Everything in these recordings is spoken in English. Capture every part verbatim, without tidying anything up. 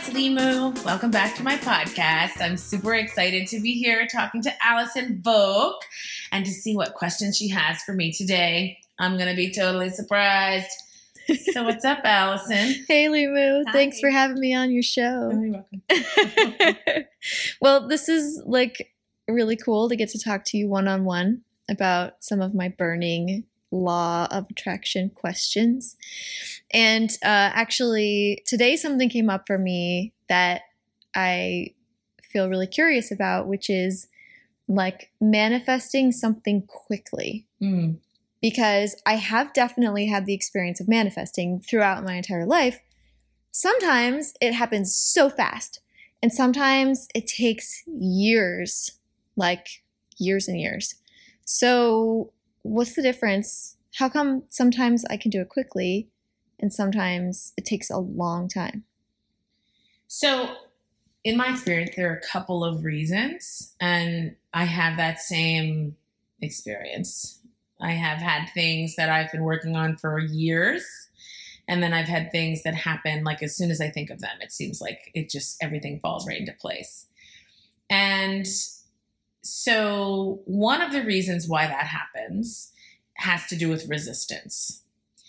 it's Limu. Welcome back to my podcast. I'm super excited to be here talking to Allison Vogt and to see what questions she has for me today. I'm going to be totally surprised. So what's up, Allison? Hey, Limu. Hi. Thanks for having me on your show. Oh, you're welcome. Well, this is like really cool to get to talk to you one-on-one about some of my burning law of attraction questions. And uh, actually, today something came up for me that I feel really curious about, which is like manifesting something quickly. Mm. Because I have definitely had the experience of manifesting throughout my entire life. Sometimes it happens so fast, and sometimes it takes years, like years and years. So what's the difference? How come sometimes I can do it quickly and sometimes it takes a long time? So in my experience, there are a couple of reasons, and I have that same experience. I have had things that I've been working on for years, and then I've had things that happen like as soon as I think of them, it seems like it just, everything falls right into place. And so one of the reasons why that happens has to do with resistance.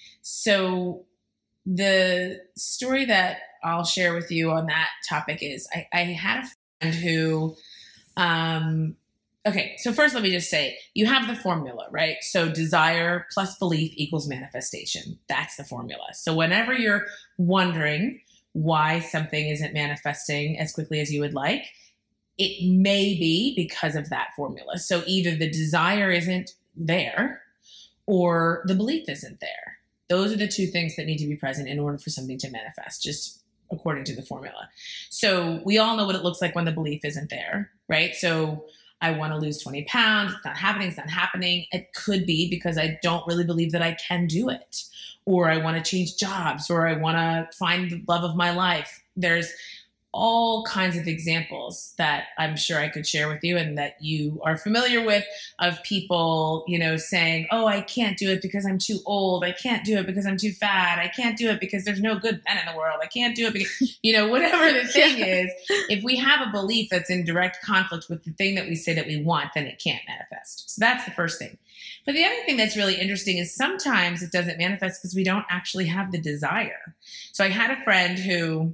So the story that I'll share with you on that topic is I, I had a friend who, um, okay, so first let me just say, you have the formula, right? So desire plus belief equals manifestation. That's the formula. So whenever you're wondering why something isn't manifesting as quickly as you would like, it may be because of that formula. So either the desire isn't there or the belief isn't there. Those are the two things that need to be present in order for something to manifest, just according to the formula. So we all know what it looks like when the belief isn't there, right? So I want to lose twenty pounds. It's not happening. It's not happening. It could be because I don't really believe that I can do it, or I want to change jobs, or I want to find the love of my life. There's all kinds of examples that I'm sure I could share with you and that you are familiar with of people, you know, saying, oh, I can't do it because I'm too old. I can't do it because I'm too fat. I can't do it because there's no good men in the world. I can't do it because, you know, whatever the thing is, if we have a belief that's in direct conflict with the thing that we say that we want, then it can't manifest. So that's the first thing. But the other thing that's really interesting is sometimes it doesn't manifest because we don't actually have the desire. So I had a friend who,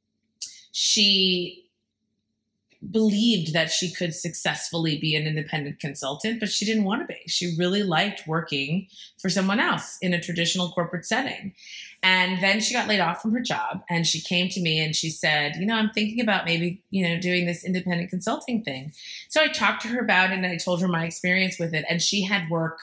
she believed that she could successfully be an independent consultant, but she didn't want to be. She really liked working for someone else in a traditional corporate setting. And then she got laid off from her job, and she came to me and she said, you know, I'm thinking about maybe, you know, doing this independent consulting thing. So I talked to her about it and I told her my experience with it. And she had work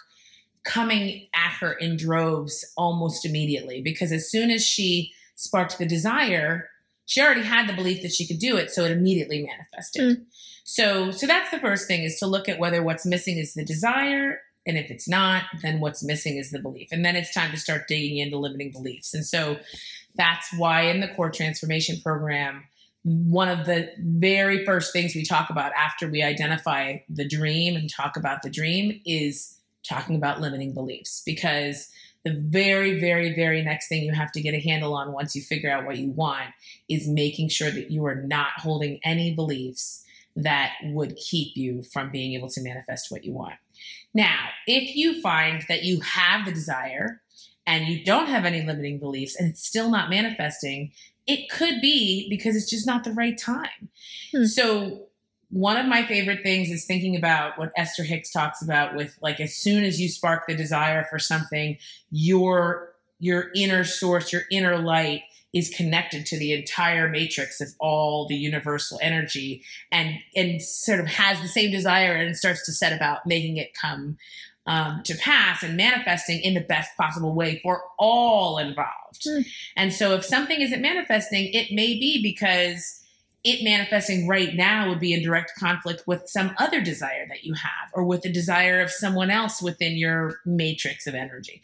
coming at her in droves almost immediately, because as soon as she sparked the desire, she already had the belief that she could do it, so it immediately manifested. Mm. So, so that's the first thing, is to look at whether what's missing is the desire, and if it's not, then what's missing is the belief. And then it's time to start digging into limiting beliefs. And so that's why in the Core Transformation Program, one of the very first things we talk about after we identify the dream and talk about the dream is talking about limiting beliefs, because the very, very, very next thing you have to get a handle on once you figure out what you want is making sure that you are not holding any beliefs that would keep you from being able to manifest what you want. Now, if you find that you have the desire and you don't have any limiting beliefs and it's still not manifesting, it could be because it's just not the right time. Hmm. So one of my favorite things is thinking about what Esther Hicks talks about with, like, as soon as you spark the desire for something, your, your inner source, your inner light is connected to the entire matrix of all the universal energy, and, and sort of has the same desire and starts to set about making it come um, to pass and manifesting in the best possible way for all involved. Mm. And so if something isn't manifesting, it may be because it manifesting right now would be in direct conflict with some other desire that you have, or with the desire of someone else within your matrix of energy.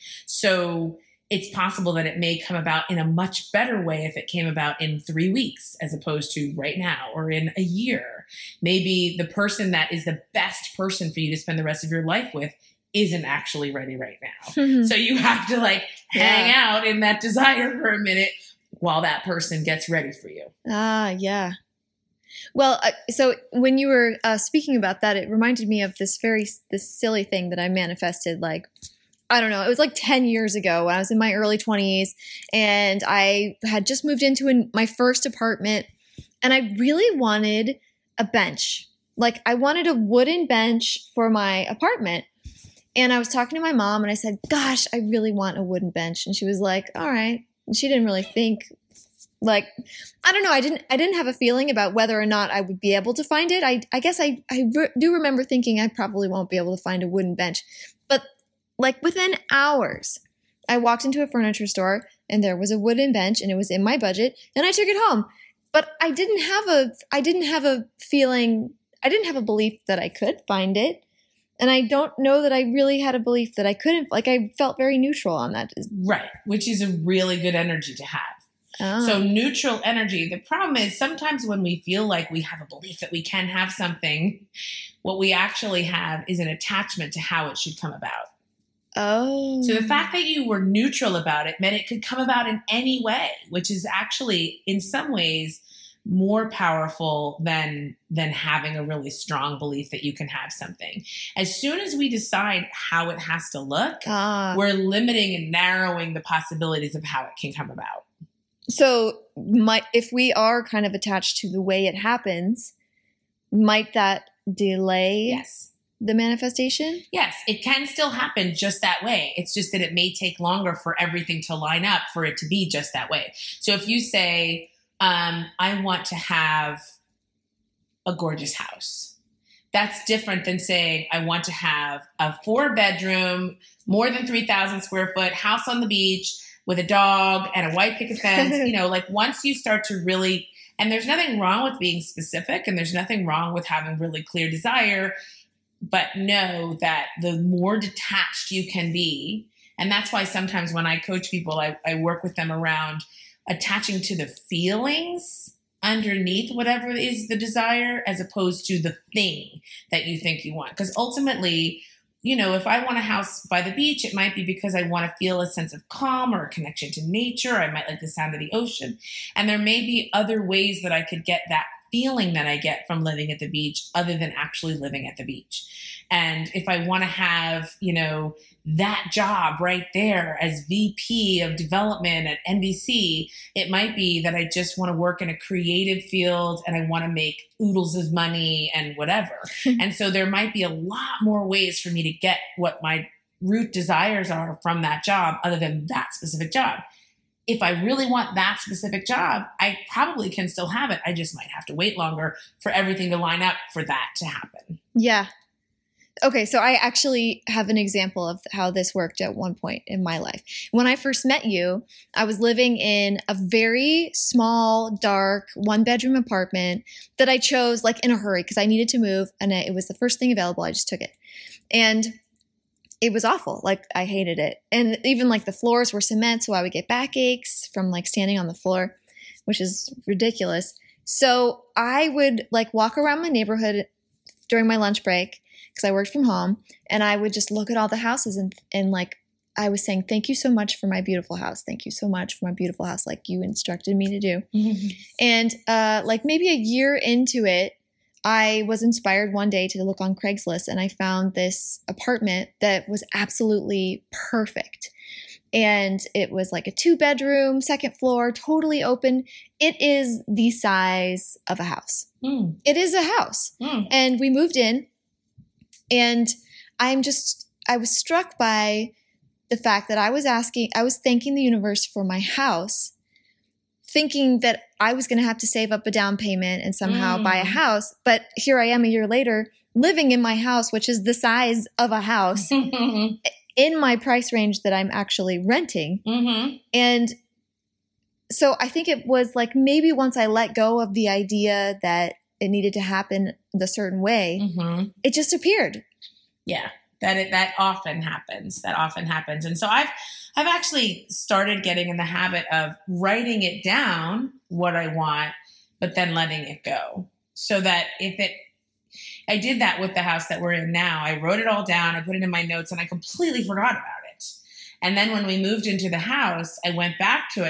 So it's possible that it may come about in a much better way if it came about in three weeks as opposed to right now, or in a year. Maybe the person that is the best person for you to spend the rest of your life with isn't actually ready right now. Mm-hmm. So you have to like hang yeah. out in that desire for a minute while that person gets ready for you. Ah, yeah. Well, uh, so when you were uh, speaking about that, it reminded me of this very this silly thing that I manifested. Like, I don't know, it was like ten years ago when I was in my early twenties, and I had just moved into an, my first apartment, and I really wanted a bench. Like, I wanted a wooden bench for my apartment. And I was talking to my mom, and I said, gosh, I really want a wooden bench. And she was like, all right. And she didn't really think, like, I don't know. I didn't, I didn't have a feeling about whether or not I would be able to find it. I, I guess I, I re- do remember thinking I probably won't be able to find a wooden bench. But like within hours, I walked into a furniture store, and there was a wooden bench, and it was in my budget, and I took it home. But I didn't have a, I didn't have a feeling, I didn't have a belief that I could find it. And I don't know that I really had a belief that I couldn't, like I felt very neutral on that. Right, which is a really good energy to have. Oh. So neutral energy. The problem is sometimes when we feel like we have a belief that we can have something, what we actually have is an attachment to how it should come about. Oh. So the fact that you were neutral about it meant it could come about in any way, which is actually in some ways more powerful than than having a really strong belief that you can have something. As soon as we decide how it has to look, Ah. we're limiting and narrowing the possibilities of how it can come about. So might, if we are kind of attached to the way it happens, might that delay Yes. the manifestation? Yes, it can still happen just that way. It's just that it may take longer for everything to line up for it to be just that way. So if you say, um, I want to have a gorgeous house, that's different than saying, I want to have a four bedroom, more than three thousand square foot house on the beach with a dog and a white picket fence. You know, like once you start to really, and there's nothing wrong with being specific, and there's nothing wrong with having really clear desire, but know that the more detached you can be, and that's why sometimes when I coach people, I, I work with them around attaching to the feelings underneath whatever is the desire, as opposed to the thing that you think you want. Because ultimately, you know, if I want a house by the beach, it might be because I want to feel a sense of calm or a connection to nature. I might like the sound of the ocean. And there may be other ways that I could get that feeling that I get from living at the beach other than actually living at the beach. And if I want to have, you know, that job right there as V P of development at N B C, it might be that I just want to work in a creative field and I want to make oodles of money and whatever. And so there might be a lot more ways for me to get what my root desires are from that job other than that specific job. If I really want that specific job, I probably can still have it. I just might have to wait longer for everything to line up for that to happen. Yeah. Okay, so I actually have an example of how this worked at one point in my life. When I first met you, I was living in a very small, dark, one-bedroom apartment that I chose like in a hurry because I needed to move, and it was the first thing available. I just took it. And it was awful. Like, I hated it. And even like the floors were cement, so I would get backaches from like standing on the floor, which is ridiculous. So I would like walk around my neighborhood during my lunch break because I worked from home, and I would just look at all the houses and, and like, I was saying, thank you so much for my beautiful house. Thank you so much for my beautiful house, like you instructed me to do. Mm-hmm. And uh, like maybe a year into it, I was inspired one day to look on Craigslist, and I found this apartment that was absolutely perfect. And it was like a two bedroom, second floor, totally open. It is the size of a house. Mm. It is a house. Mm. And we moved in, and I'm just, I was struck by the fact that I was asking, I was thanking the universe for my house, thinking that I was going to have to save up a down payment and somehow mm. buy a house. But here I am a year later living in my house, which is the size of a house in my price range that I'm actually renting. Mm-hmm. And so I think it was like maybe once I let go of the idea that it needed to happen the certain way, mm-hmm. it just appeared. Yeah, that it, that often happens. That often happens. And so I've I've actually started getting in the habit of writing it down, what I want, but then letting it go. So that if it, I did that with the house that we're in now. I wrote it all down, I put it in my notes, and I completely forgot about it. And then when we moved into the house, I went back to it.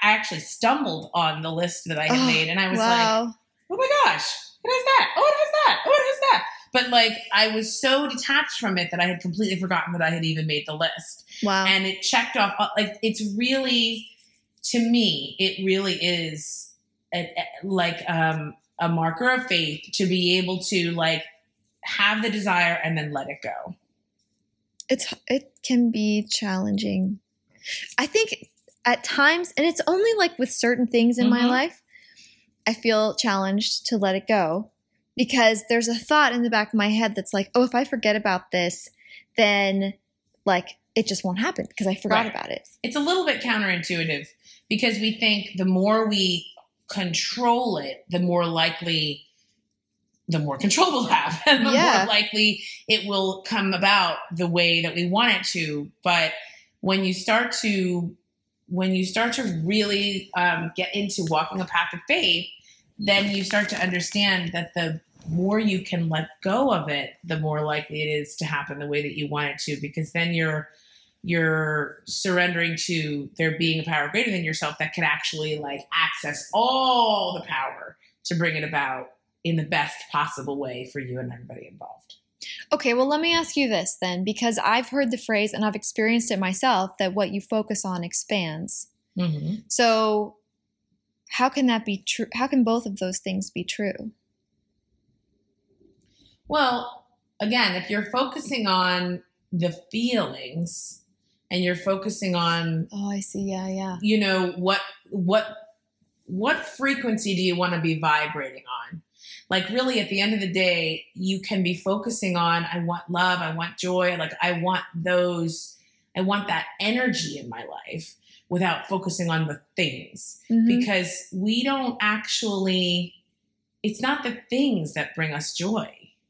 I actually stumbled on the list that I had Oh, made, and I was wow. like, oh my gosh, it has that. Oh, it has that. Oh, it has that. But like, I was so detached from it that I had completely forgotten that I had even made the list. Wow. And it checked off, like, it's really, to me, it really is a, a, like um, a marker of faith to be able to like have the desire and then let it go. It's it can be challenging. I think at times, and it's only like with certain things in Mm-hmm. my life, I feel challenged to let it go because there's a thought in the back of my head that's like, oh, if I forget about this, then like it just won't happen because I forgot Right. about it. It's a little bit counterintuitive because we think the more we control it, the more likely, the more control we'll have, and the Yeah. more likely it will come about the way that we want it to. But when you start to, when you start to really um, get into walking a path of faith, then you start to understand that the more you can let go of it, the more likely it is to happen the way that you want it to, because then you're you're surrendering to there being a power greater than yourself that can actually like access all the power to bring it about in the best possible way for you and everybody involved. Okay, well, let me ask you this then, because I've heard the phrase and I've experienced it myself that what you focus on expands. Mm-hmm. So how can that be true? How can both of those things be true? Well, again, if you're focusing on the feelings and you're focusing on, Oh, I see. Yeah, yeah. you know, what what what frequency do you want to be vibrating on? Like really at the end of the day, you can be focusing on, I want love, I want joy, like I want those, I want that energy in my life without focusing on the things. Mhm. Because we don't actually, it's not the things that bring us joy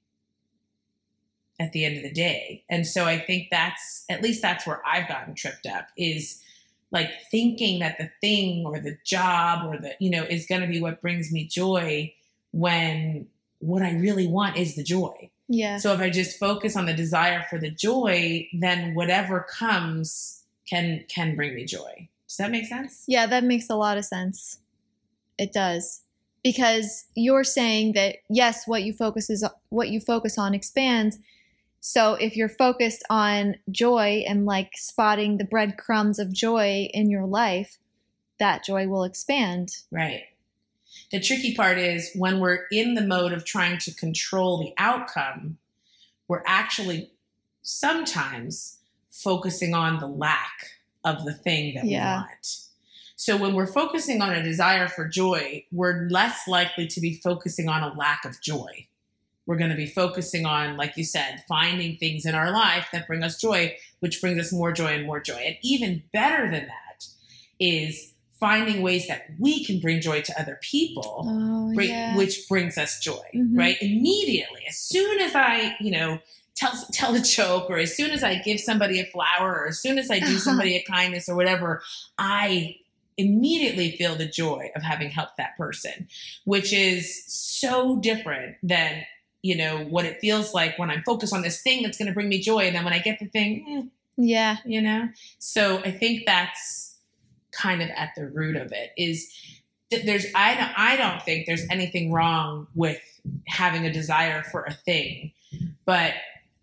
at the end of the day. And so I think that's, at least that's where I've gotten tripped up, is like thinking that the thing or the job or the, you know, is going to be what brings me joy when what I really want is the joy. Yeah. So if I just focus on the desire for the joy, then whatever comes can, can bring me joy. Does that make sense? Yeah, that makes a lot of sense. It does. Because you're saying that yes, what you focus is what you focus on expands. So if you're focused on joy and like spotting the breadcrumbs of joy in your life, that joy will expand. Right. The tricky part is when we're in the mode of trying to control the outcome, we're actually sometimes focusing on the lack of the thing that Yeah. we want. So when we're focusing on a desire for joy, we're less likely to be focusing on a lack of joy. We're going to be focusing on, like you said, finding things in our life that bring us joy, which brings us more joy and more joy. And even better than that is finding ways that we can bring joy to other people, Oh, bring, yeah. which brings us joy, Mhm. right? Immediately, as soon as I, you know, tell tell a joke, or as soon as I give somebody a flower, or as soon as I do somebody a kindness or whatever, I immediately feel the joy of having helped that person, which is so different than, you know, what it feels like when I'm focused on this thing that's going to bring me joy. And then when I get the thing, eh, Yeah. you know? So I think that's kind of at the root of it, is that there's, I don't, I don't think there's anything wrong with having a desire for a thing, but,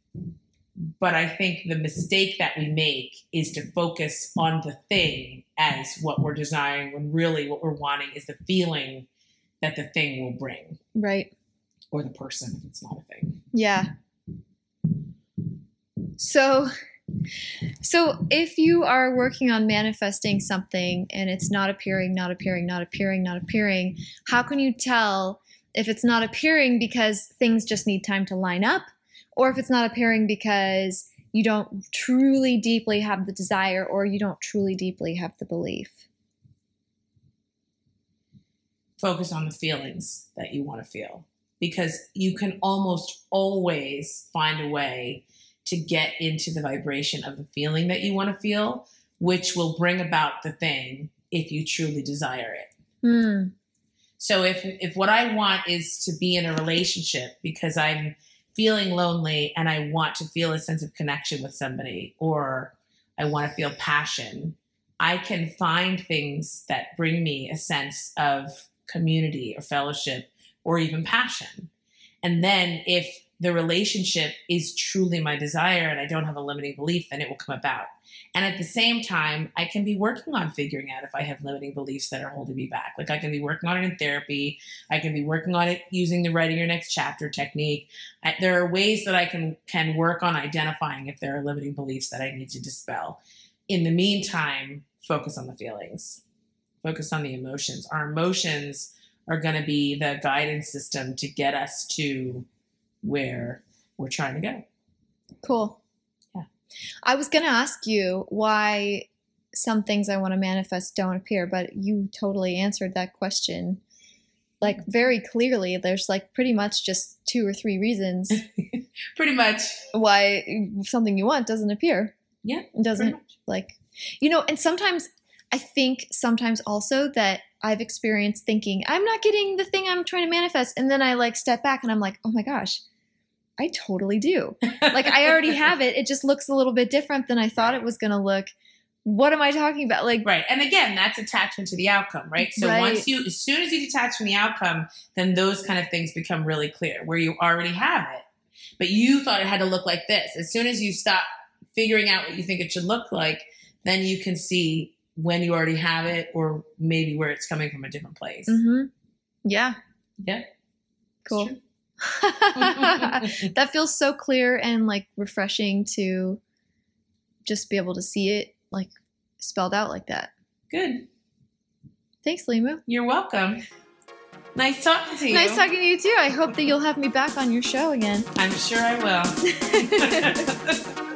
but I think the mistake that we make is to focus on the thing as what we're desiring, when really what we're wanting is the feeling that the thing will bring, Right. or the person if it's not a thing. Yeah. So, so if you are working on manifesting something and it's not appearing, not appearing, not appearing, not appearing, how can you tell if it's not appearing because things just need time to line up, or if it's not appearing because you don't truly deeply have the desire, or you don't truly deeply have the belief? Focus on the feelings that you want to feel, because you can almost always find a way to get into the vibration of the feeling that you want to feel, which will bring about the thing if you truly desire it. Hmm. So if if what I want is to be in a relationship because I'm feeling lonely and I want to feel a sense of connection with somebody, or I want to feel passion, I can find things that bring me a sense of community or fellowship or even passion. And then if the relationship is truly my desire and I don't have a limiting belief, then it will come about. And at the same time, I can be working on figuring out if I have limiting beliefs that are holding me back. Like I can be working on it in therapy. I can be working on it using the writing your next chapter technique. I, there are ways that I can, can work on identifying if there are limiting beliefs that I need to dispel. In the meantime, focus on the feelings, focus on the emotions. Our emotions are going to be the guidance system to get us to where we're trying to go. Cool. Yeah. I was going to ask you why some things I want to manifest don't appear, but you totally answered that question. Like very clearly, there's like pretty much just two or three reasons Pretty much. why something you want doesn't appear. Yeah. It doesn't like, you know, and sometimes I think sometimes also that I've experienced thinking I'm not getting the thing I'm trying to manifest. And then I like step back and I'm like, oh my gosh, I totally do. Like I already have it. It just looks a little bit different than I thought it was going to look. What am I talking about? Like, right. And again, that's attachment to the outcome, right? So Right. once you, as soon as you detach from the outcome, then those kind of things become really clear where you already have it, but you thought it had to look like this. As soon as you stop figuring out what you think it should look like, then you can see when you already have it or maybe where it's coming from a different place. mm-hmm. Yeah. Yeah. Cool. It's true. That feels so clear and like refreshing to just be able to see it like spelled out like that. Good. Thanks, Limu. You're welcome. Nice talking to you. Nice talking to you too. I hope that you'll have me back on your show again. I'm sure I will.